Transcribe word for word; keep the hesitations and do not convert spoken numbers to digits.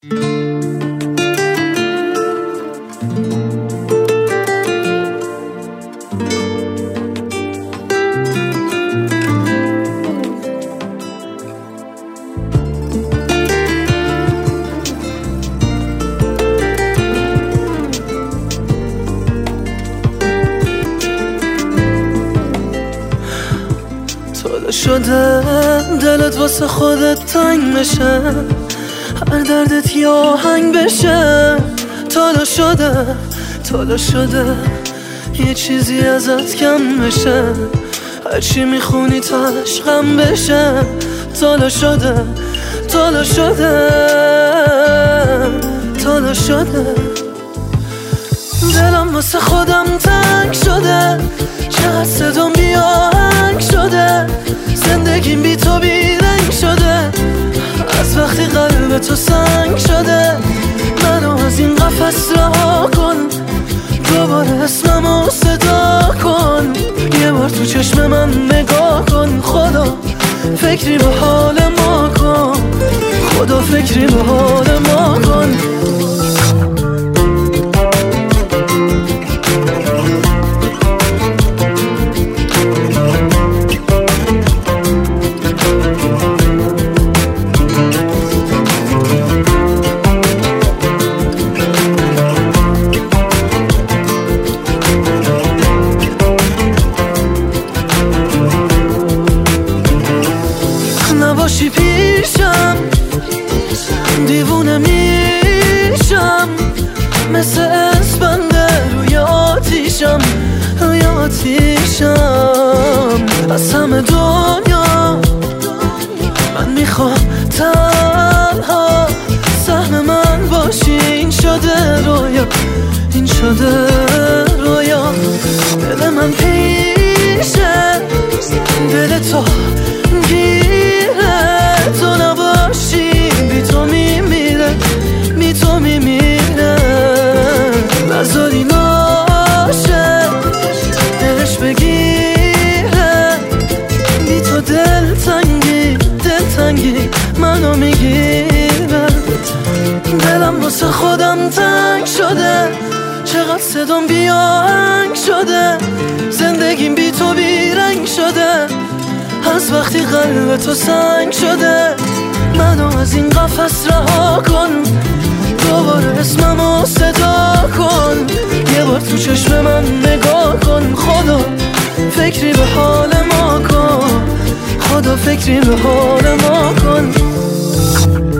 شده دلت واسه خودت تنگ بشه، هر دردت یه آهنگ بشه. تالا شده تالا شده یه چیزی ازت کم بشه، هرچی میخونی تاش غم بشه. تالا شده تالا شده تالا شده دلم واسه خودم تنگ شده، چقدر صدام بی آهنگ شده. زندگیم بی تو بی رنگ شده، از وقتی قلب تو سنگ شده. منو از این قفس رها کن، دوباره اسممو صدا کن. یه بار تو چشم من نگاه کن، خدا فکری به حال ما کن، خدا فکری به حال ما کن. نباشی پیشم دیوونه میشم، مثل اسپنده روی آتیشم روی آتیشم. از همه دنیا من میخوام تنها سهم من باشی. این شده رویا این شده رویا، دل من پیشه دل تو گیره. تو نباشی بی تو میمیره بی تو میمیره. نذاری ناشه دلش بگیره، بی تو دل تنگی دل تنگی منو میگیره. دلم واسه خودم تنگ شده، چقدر صدام بی آهنگ شده. زندگیم بی تو بی رنگ شده، از وقتی قلب تو سنگ شده. منو از این قفس رها کن، دوباره اسممو صدا کن. یه بار تو چشم من نگاه کن، خدا فکری به حال ما کن، خدا فکری به حال ما کن.